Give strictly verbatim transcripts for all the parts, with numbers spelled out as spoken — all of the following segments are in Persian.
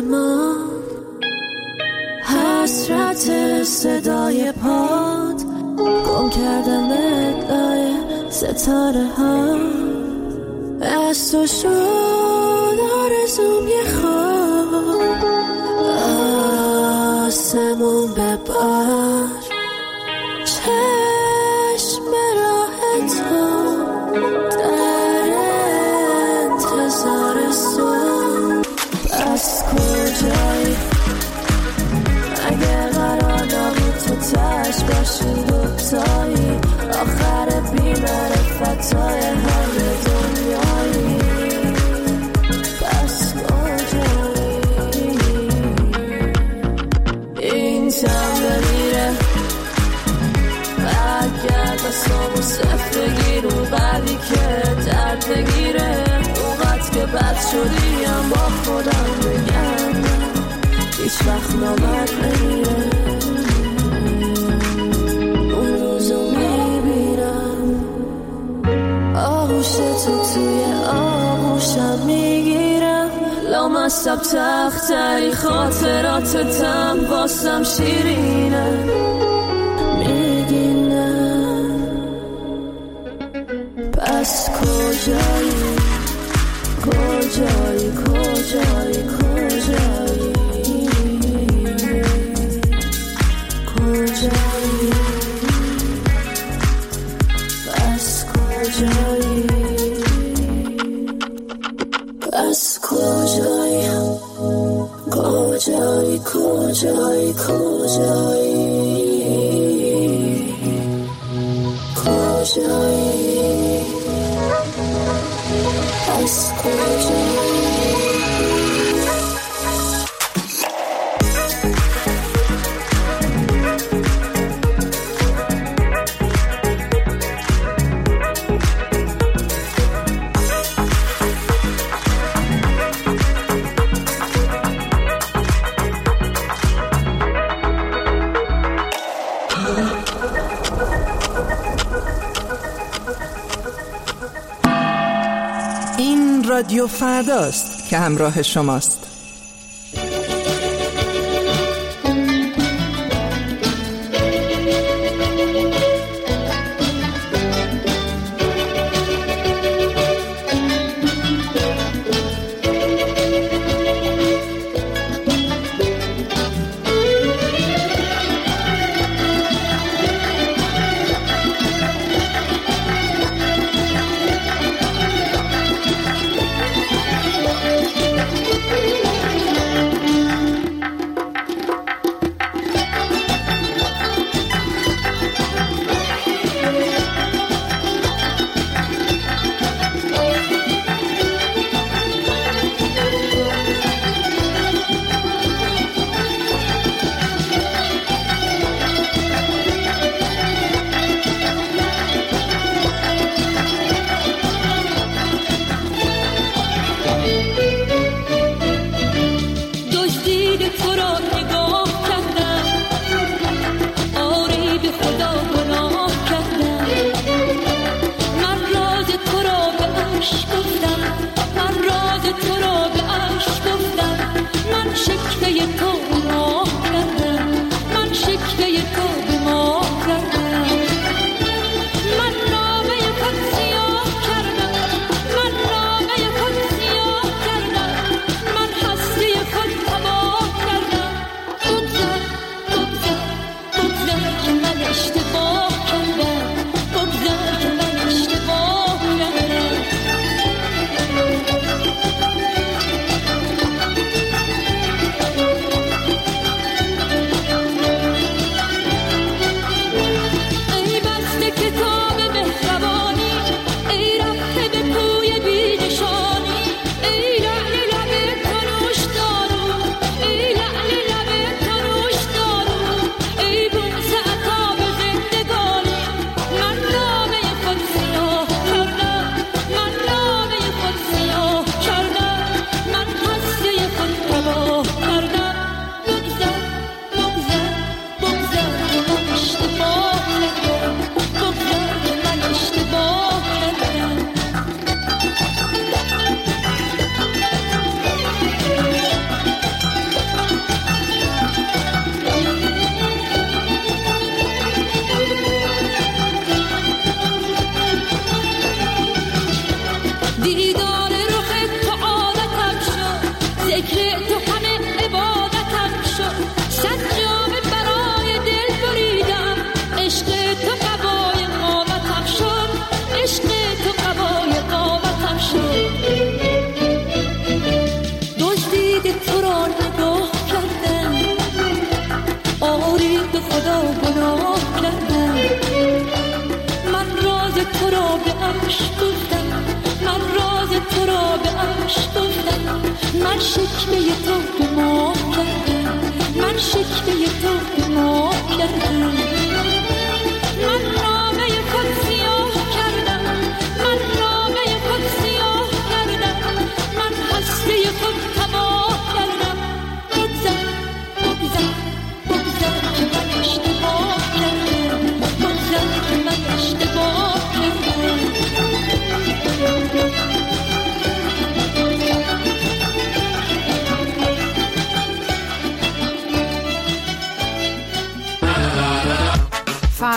من، حسرت صدای پاد، گم کردم ادای ستاره ها. از تو شد آرزوم یه خواب، آسمون ببر چشم راه تو، در انتظار صبح. بس کجایی اگه قرار نبود تو تش باشیم دوتایی، آخر بی معرفتای همه دنیایی. بس کجایی این تم بمیره، برگرد دستامو صفر بگیر، اون قلبی که درد بگیره، اونقدر که بد شدیم با خودم بگم هیچ وقت نامد نمیره. اون روزو میبینم آغوش تو توی آغوشم میگیرم، لامصب تختری خاطراتتم واسم شیرینه. میگی نه پس کجایی کجایی کجایی کجایی کجایی پس کجایی پس کجایی کجایی کجایی کجایی کجایی پس کجایی. رادیو فرداست که همراه شماست.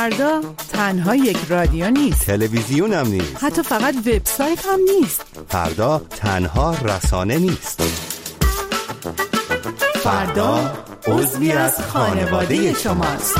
فردا تنها یک رادیو نیست، تلویزیون هم نیست، حتی فقط وبسایت هم نیست. فردا تنها رسانه نیست. فردا عضوی از خانواده شماست.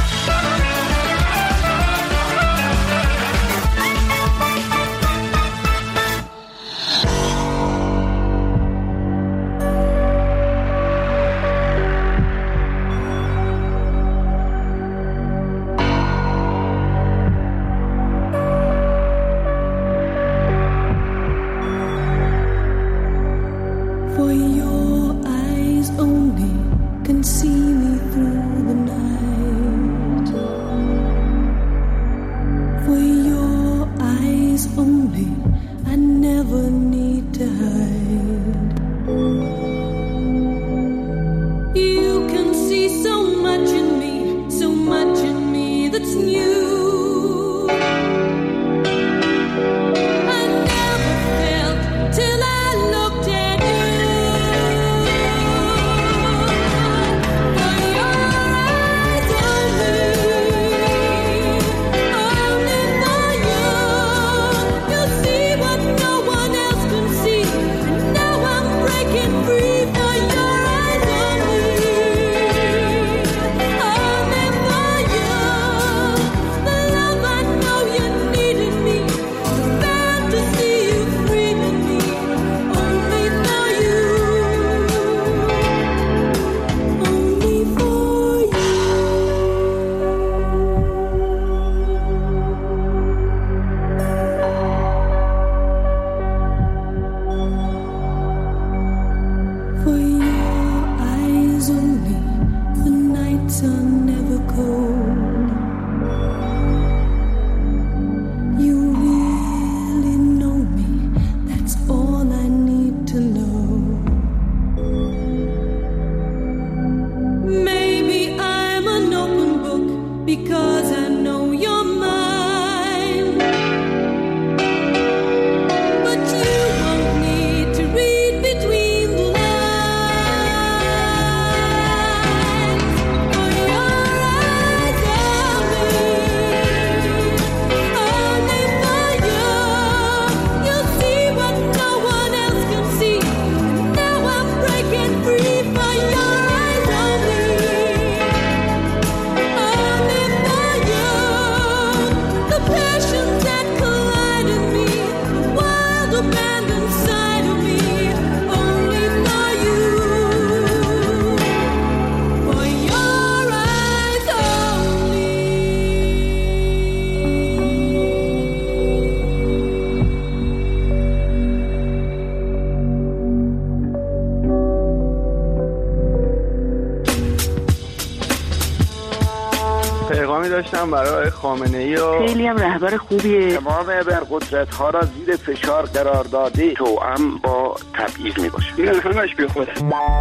داشتم برای خامنه‌ای و خیلی هم رهبر خوبیه. تمام ابرقدرت ها را زیر فشار قرار داده توأم با تبعیض میباشه. این همش بی خوده.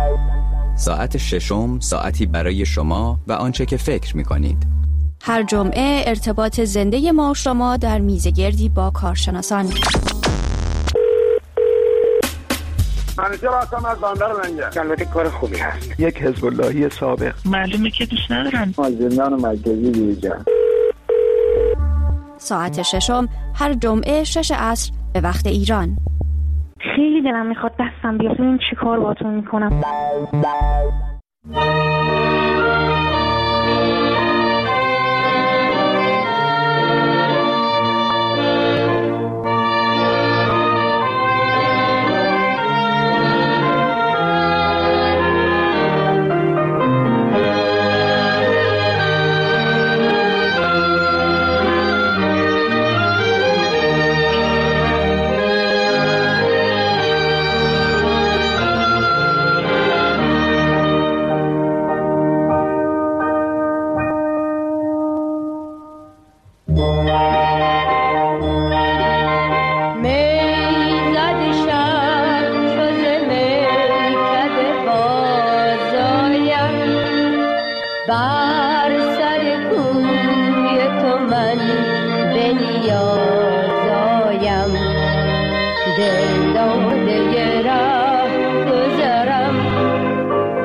ساعت ششم، ساعتی برای شما و آنچه که فکر میکنید. هر جمعه ارتباط زنده ما و شما در میزگردی با کارشناسان. منیجر هستم از بندر لنگر. البته کار خوبی هست. یک حزب اللهی سابق. معلومه که دوست ندارن. از زندان مرکزی بیرون. ساعت ششم هر جمعه شش عصر به وقت ایران. خیلی دلم میخواد دستم بیاد ببینم چی کار باهاتون میکنم.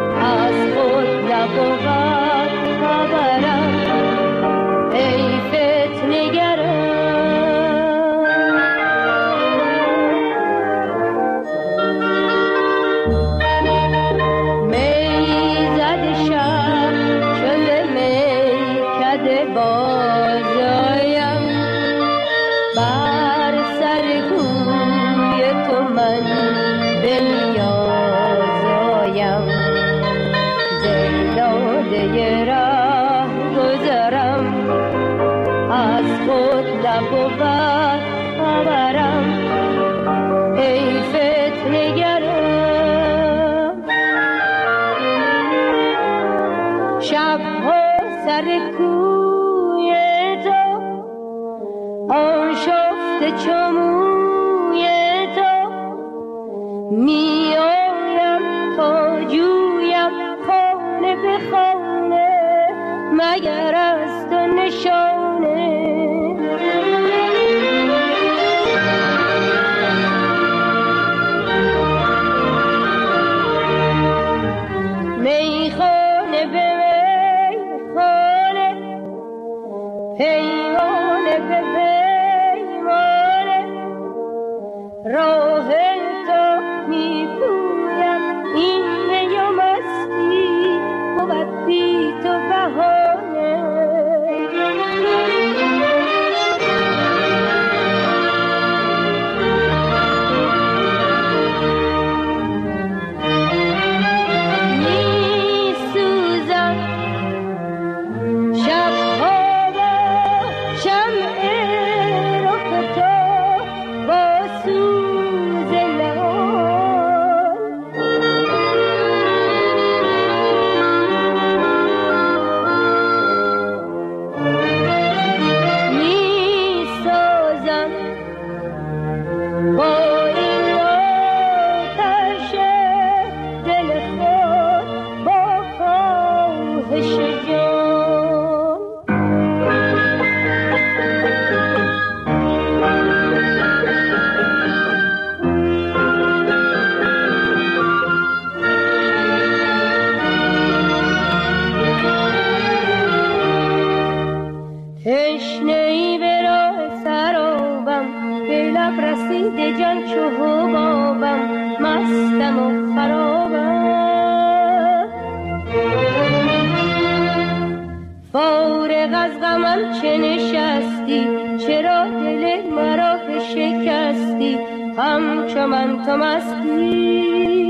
ای داده راه گذرم، از خود نبود خبرم، ای فتنه‌گرم. شب‌ها سر کوی تو، آن شفته چموی تو، می آیم تا جویم خانه به خانه، مگر از تو نشانه. میخانه به میخانه، پیمانه به پیمانه، راه تو میپویم، این می و مستی بود بی تو بهانه. تشنه‌ای به راه سرابم، به لب رسیده جان چو حبابم، مستم و خرابم. فارغ از غمم چه نشستی، چرا دل مرا بشکستی، همچو من تو مستی.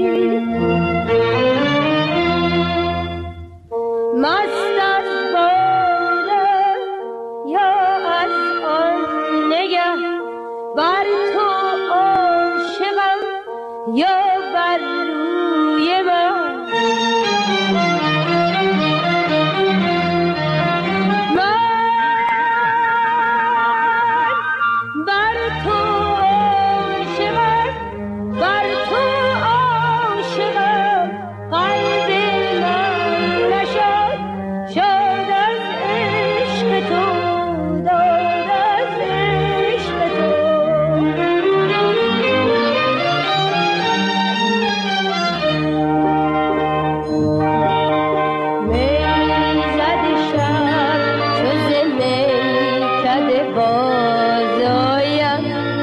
مست از بارم یا از آن نگه، بر تو عاشقم یا بر روی من. من بر تو عاشقم، بر تو عاشقم، قلب من نشد شاد از عشق تو، داد از عشق تو. میزد شب چو ز میکده باز آیم،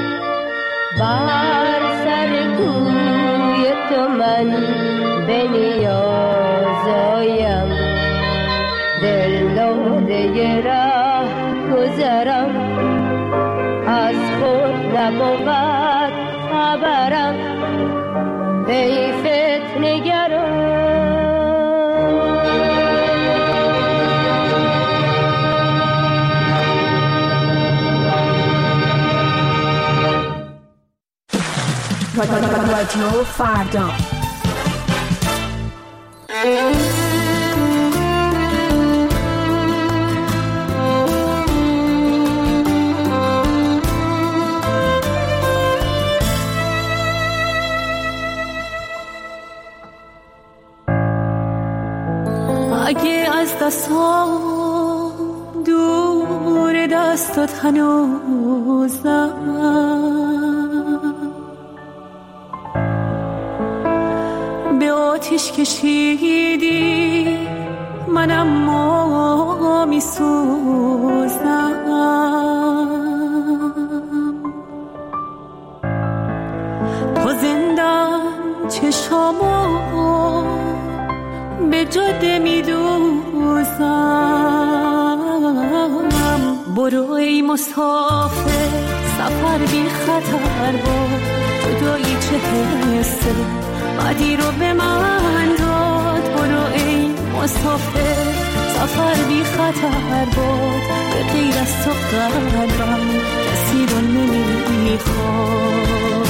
بر سر کوی تو من به نیاز آیم. دل داده راه گذرم، از خود نبود خبرم، ای فتنه‌گرم. رادیو فردا. اگه از دستام دور دستات هنوزم، به آتیش کشیدی منم ما می سوزم. تو زندم چشامو به جاده می دوزم. برو ای مسافر سفر بی خطر با جدایی چه حسه بدی رو به من داد. برو ای مسافر سفر بی خطر بود، به غیر از تو قلبم کسی رو نمیخواد.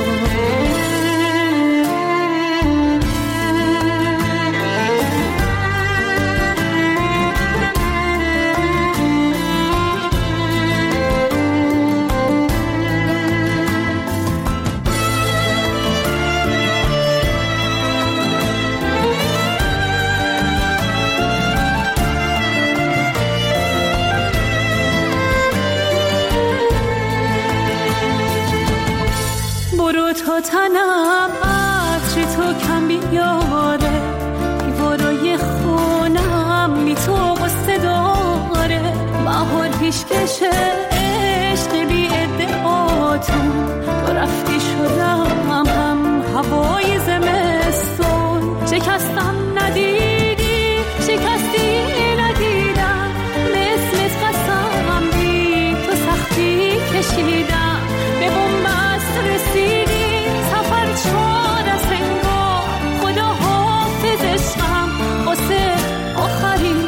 تا تنم عطر تو کم بیاره، دیوارای خونم بی تو قصه داره. بهار پیشکش عشق بی ادعاتون، تو رفتی شدم هم هوای زمستون. شکستم ندیدی، شکستی ندیدم، مثل قسم بی تو سختی کشیدم. به بنبست رسیدی چار از انگار، خدا حافظشم واسه آخرین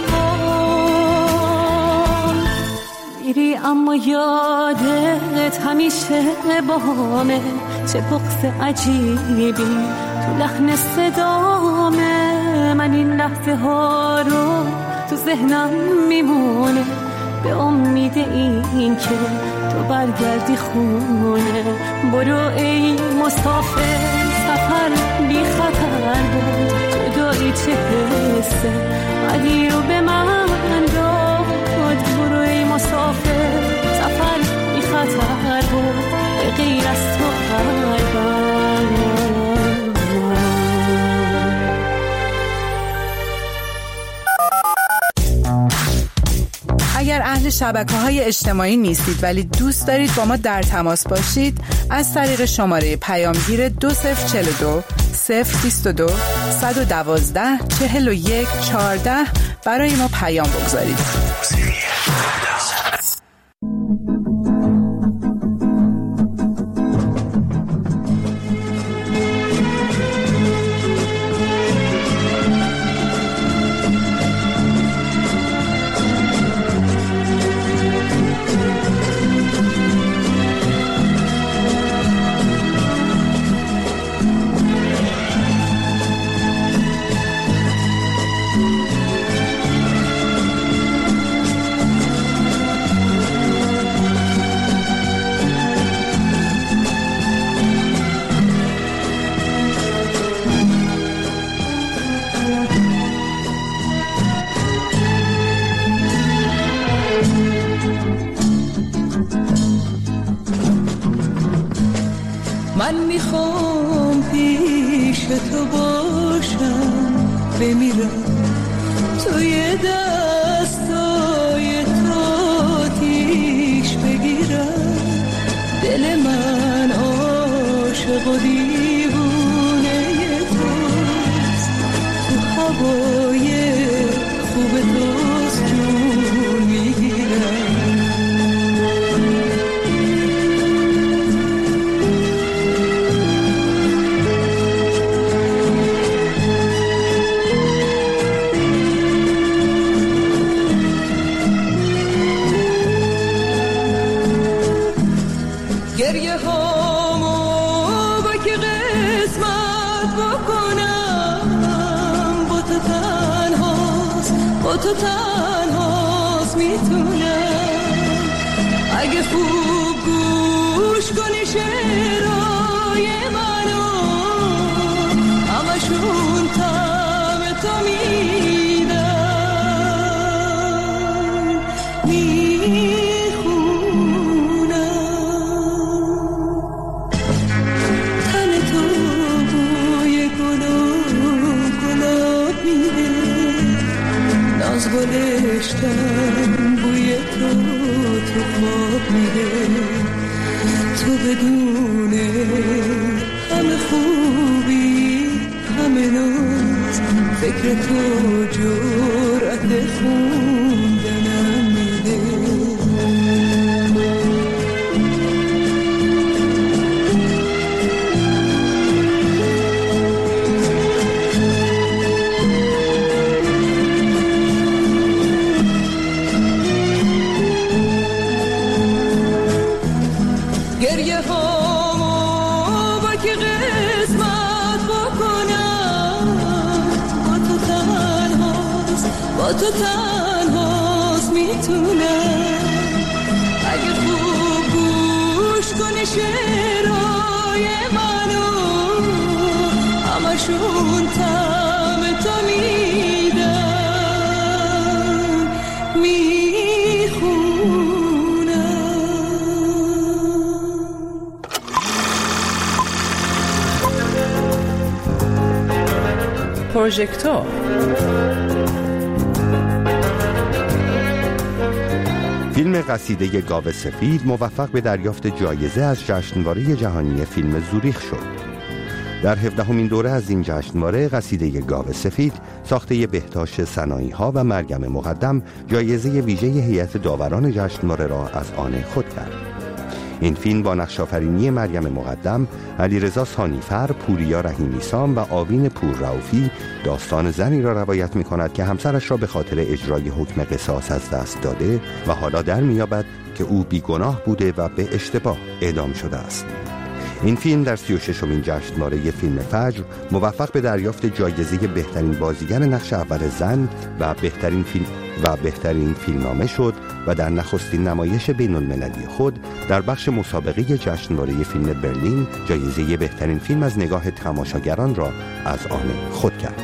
بار. میری اما یادت همیشه بامه، چه بغض عجیبی تو لحن صدامه. من این لحظه ها رو تو ذهنم میمونه، به امید این که تو برگردی خونه. برو ای مسافر، سفر بی خطر بود، جدایی چه حسه بدی رو به من داد. برو ای مسافر، سفر بی خطر بود، به غیر از تو قلبم. اگر اهل شبکه‌های اجتماعی نیستید ولی دوست دارید با ما در تماس باشید، از طریق شماره پیامگیر دو صفر چهل و دو صفر بیست و دو صد و دوازده چهل و یک چهارده برای ما پیام بگذارید. من میخوام پیش تو باشم، بمیرم توی دستای تو آتیش بگیرم. دل من عاشق و دیوونه توست، تو هوای خوب توست جون میگیرم. گریه هامو با که قسمت بکنم، با تو تنهاست، با تو تنهاست میتونم. اگه خوب گوش کنی شعرهای منو، همشون طعم تو میدن، گلشتم بوی تو تو خواب میده. تو بدون همه خوبی همه ناز، فکر تو جرأت خوندنم میده. با تو تنهاست میتونم اگه خوب گوش کنی شعرهای منو همشون طعم تو میدن میخونم. پروژکتور فیلم قصیده گاو سفید موفق به دریافت جایزه از جشنواره جهانی فیلم زوریخ شد. در هفدهمین دوره از این جشنواره قصیده گاو سفید ساخته بهتاش سنایی‌ها و مریم مقدم جایزه ویژه هیئت داوران جشنواره را از آن خود کرد. این فیلم با نقش‌آفرینی مریم مقدم، علیرضا ثانیفر، پوریا رحیمی‌سام و آوین پوررؤوفی داستان زنی را روایت می‌کند که همسرش را به خاطر اجرای حکم قصاص از دست داده و حالا در می‌یابد که او بیگناه بوده و به اشتباه اعدام شده است. این فیلم در سی و ششمین جشنواره فیلم فجر موفق به دریافت جایزه بهترین بازیگر نقش اول زن و بهترین فیلم و بهترین فیلمنامه شد و در نخستین نمایش بین المللی خود در بخش مسابقه جشنواره فیلم برلین جایزه بهترین فیلم از نگاه تماشاگران را از آن خود کرد.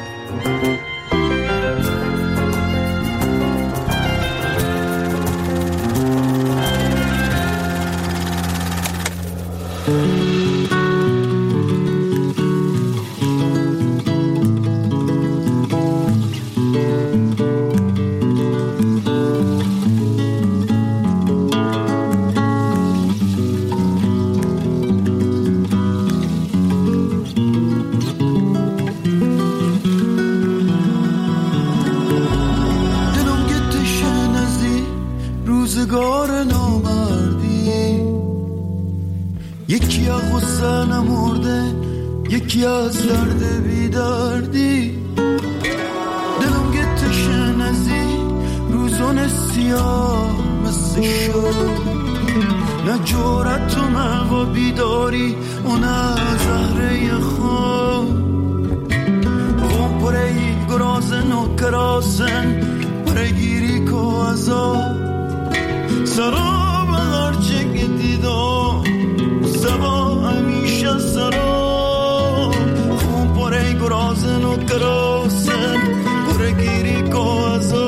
روزگار نامردی، یکی از غصه نمرده، یکی از درد بیدردی. دلم گتش نزی روزون سیاه مثل شد، نه جورت و موا بیداری و نه زهره خواب. خون پرهی گرازن و کراسن پرگیری که ازا سرا بغرچه دیدم سبا همیشه سرا. خون پره گرازن و کراسن پرگیری که ازا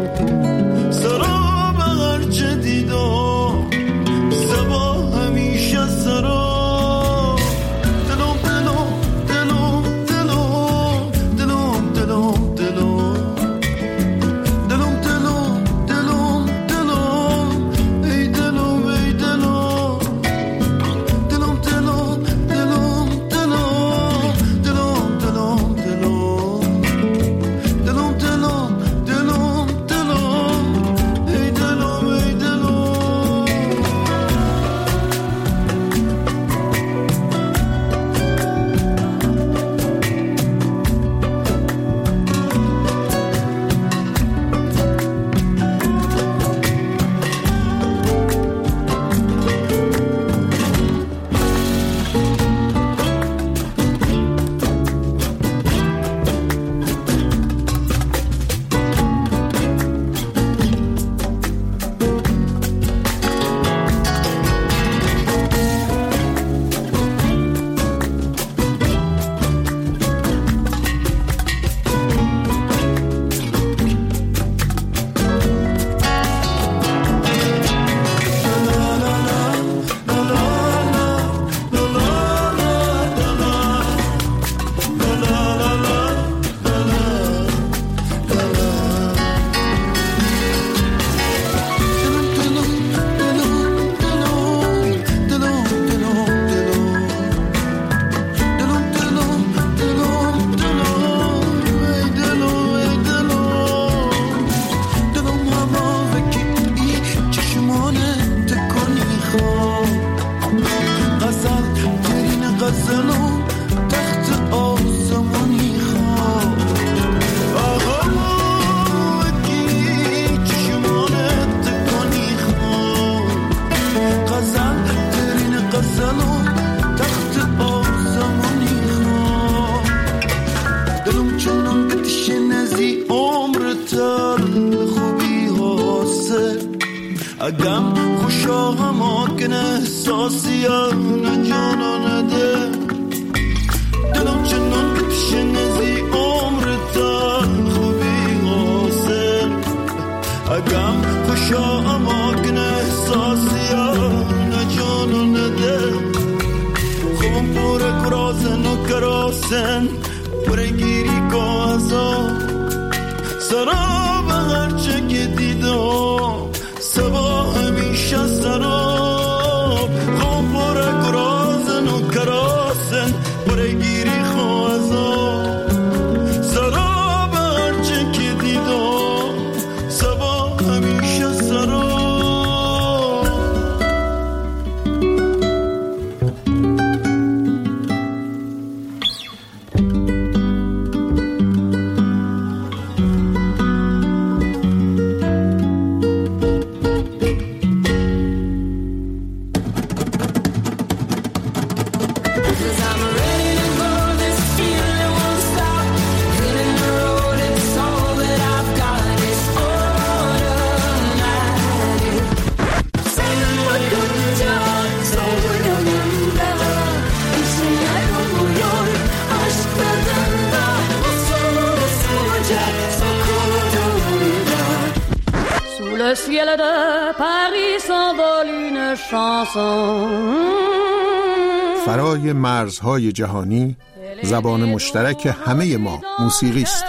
سرا بغرچه دیدم سبا همیشه سرا. دلم دلم دلم دلم دلم دلم دلم دلم sen بگیری کازا سراب هرچه که دیدم سبا همیشه سراب خواب برا گرازن و کراسن بگیری خوازا سراب هرچه که دیدم سبا همیشه سراب Le ciel de Paris s'envole une chanson. فرای مرزهای جهانی زبان مشترک همه ما موسیقی است.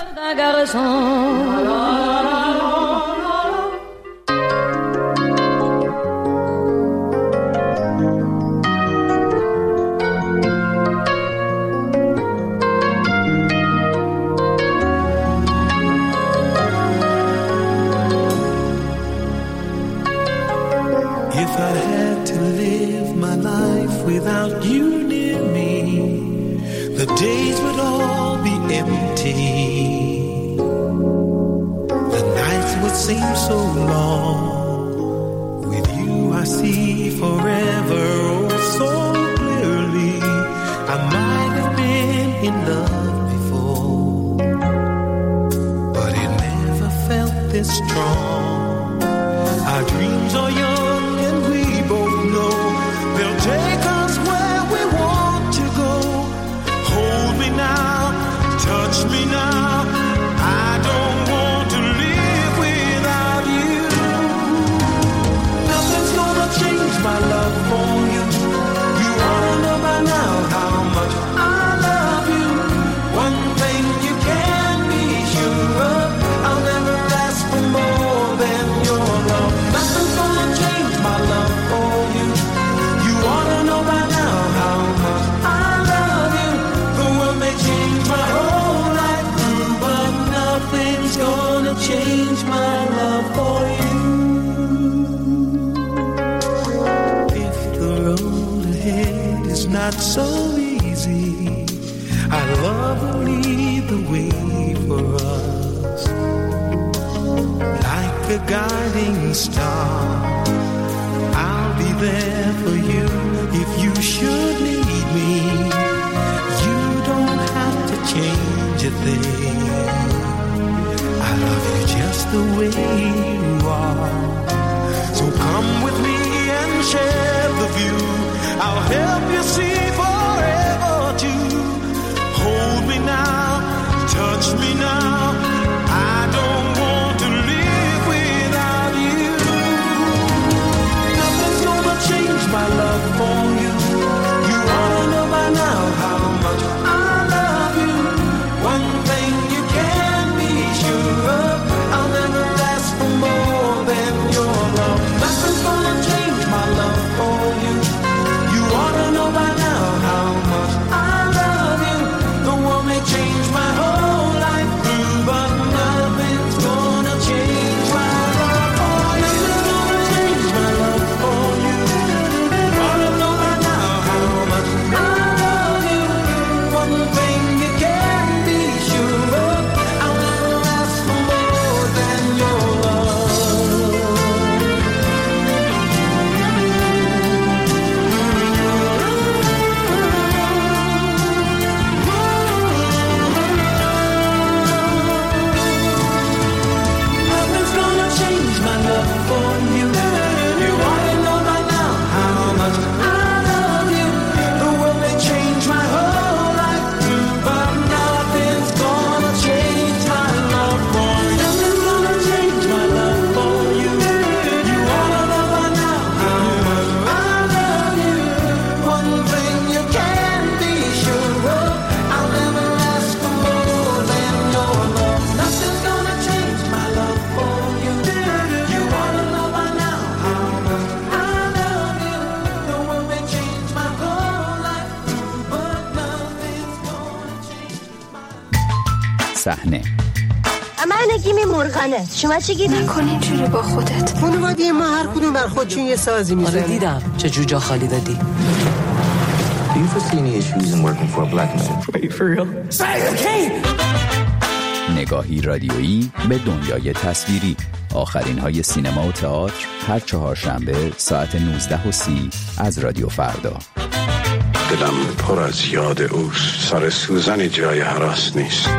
If I had to live my life without you near me, the days would all be empty. The nights would seem so long. With you I see forever oh so clearly. I might have been in love before, but it never felt this strong. Our dreams are young and we both know they'll take us where we want to go. Hold me now, touch me now. I don't want to live without you. Nothing's gonna change my love for you. You ought to know by now how much I love you. One thing you can be sure of, I'll never ask for more than your love. Nothing's gonna change my love for you. You ought to know by now how much I love you. The world may change my whole life through, but nothing's gonna change my love for you. If the road ahead is not so easy, our love will lead the way for us. Like a guiding star, I'll be there for you if you should need me. You don't have to change a thing. I love you just the way you are. So come with me and share the view. I'll help you see forever too. Hold me now, touch me now. I don't want to live without you. Nothing's gonna change my love for you. You ought to know by now how much I love you. One thing you can be sure of, I'll never ask for more than your love. Nothing's gonna change my love for you. You ought to know صحنه. من نگیمی مرغانه، شما چی گیدی؟ نکن اینجوری با خودت. خانواده ما هر کدوم بر خودشون یه سازی میزنه. آره دیدم چه جوجا خالی دادی. Do you foresee any issues in working for a black man? Wait, for real? نگاهی رادیویی به دنیای تصویری. آخرین های سینما و تئاتر هر چهارشنبه ساعت نوزده و سی از رادیو فردا. دلم پر از یاد اوست، سر سوزن جای هراس نیست.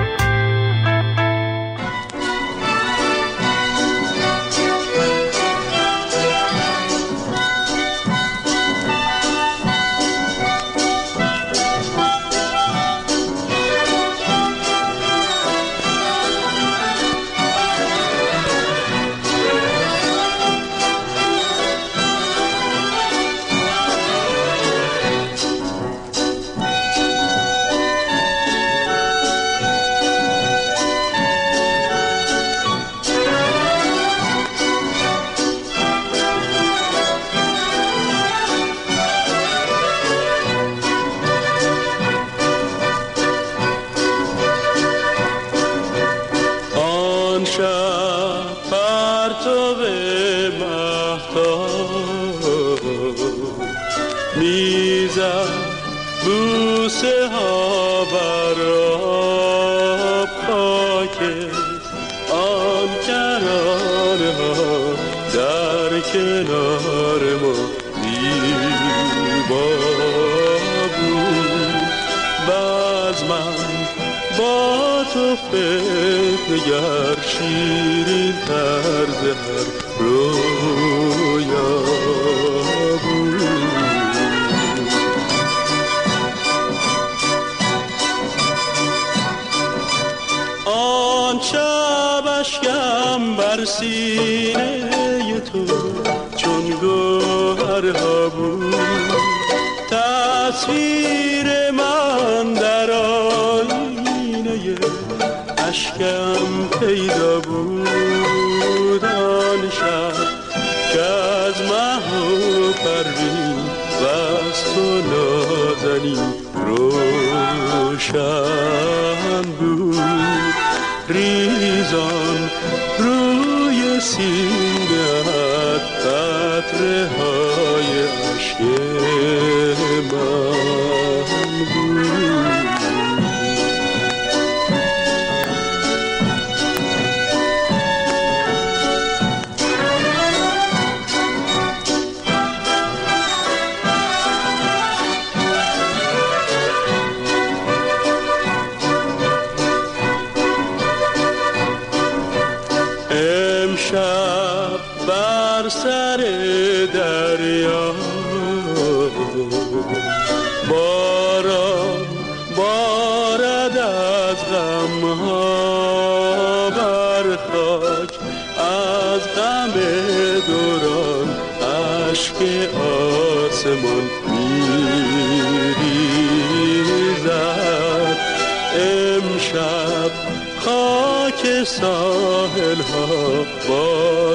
ساحل ها با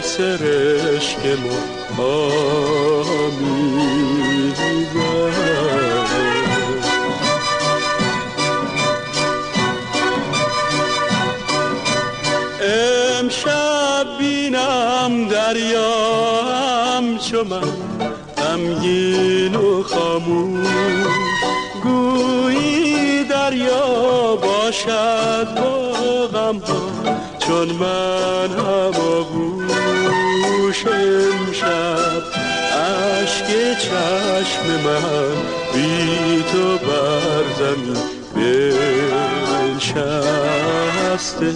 سرشک امشب بینم دریا همچو من غمگین و خاموش، گویی دریا باشد با غم ها چون من هم آغوش. امشب اشک چشم من بی تو بر زمین بنشسته،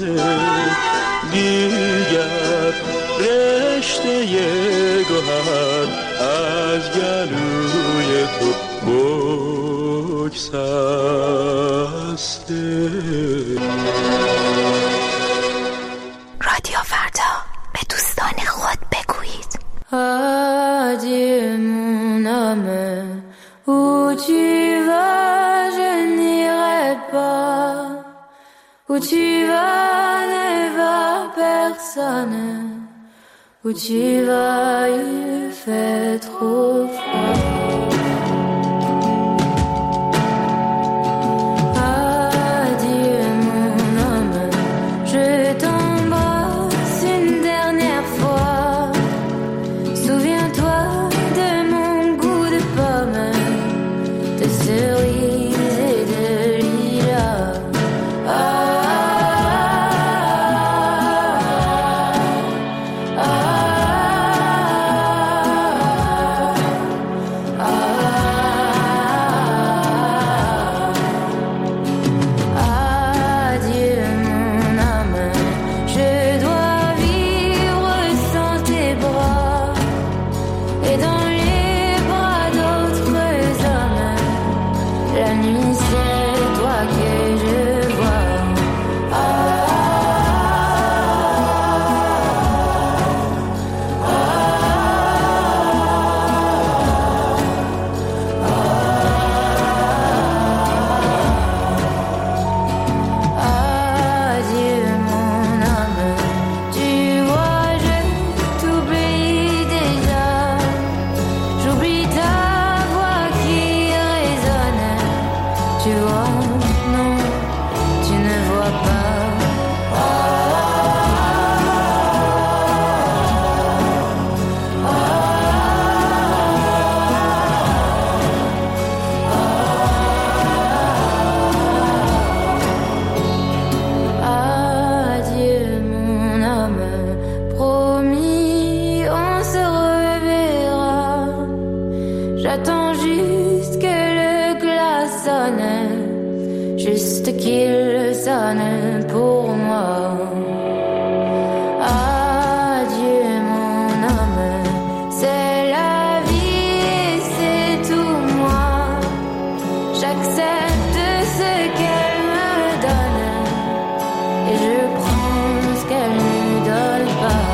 دیگر رشته گوهر از گلوی تو بگسسته. رادیو فردا، به دوستان خود بگویید. Adieu mon âme, où tu vas je n'irai pas, où tu vas ne va personne, où tu vas il fait trop froid. Adieu mon âme, qu'il sonne pour moi. Adieu mon âme, c'est la vie, c'est tout moi. J'accepte ce qu'elle me donne et je prends ce qu'elle ne donne pas.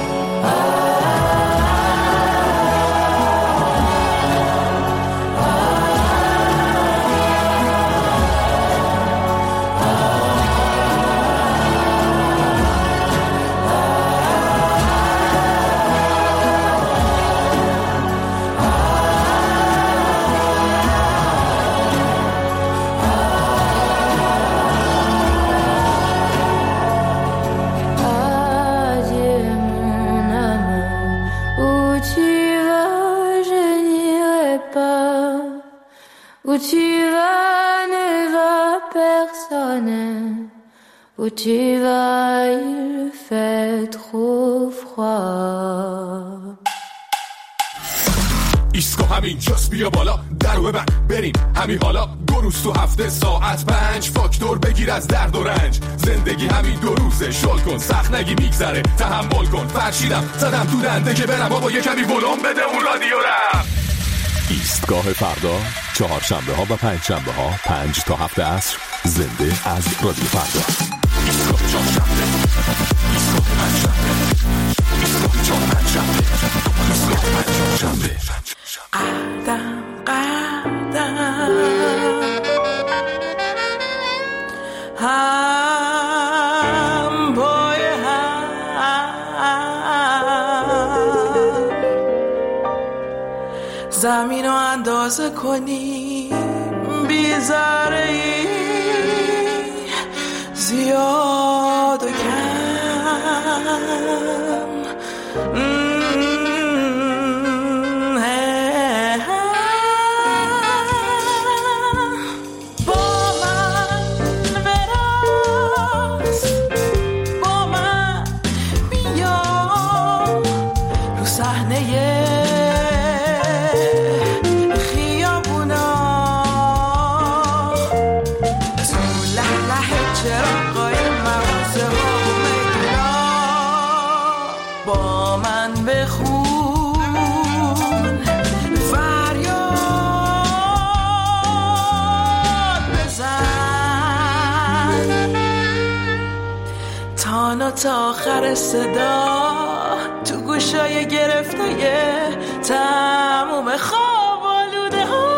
Où tu vas ne va personne. Où tu vas il fait trop froid. ایسکو همین جاست بیا بالا درو ببند بریم همین حالا دو روز تو هفته ساعت پنج فاکتور بگیر از درد و رنج زندگی همین دو روزه شل کن سخت نگی میگذره تحمل کن فرشیدم زدم تو دنده که برم بابا یه کمی ولوم بده اون رادیو رم. ایستگاه فردا چهارشنبه ها و پنج شنبه ها پنج تا هفت عصر زنده از رادیو فردا. ایستگاه چهارشنبه ایستگاه پنج شنبه ایستگاه چهار پنج شنبه ایستگاه پنج شنبه قدم قدم هم پای هم زمین رو اندازه کنیم بی ذره ای زیاد و کم تا آخر صدا تو گوشای گرفته تموم خواب آلوده ها.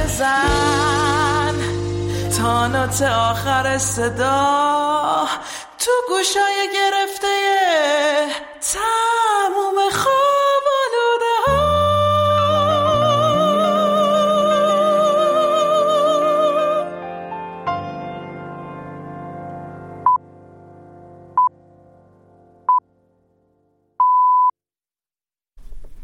تا آخر صدا تو گوشای گرفته تموم خواب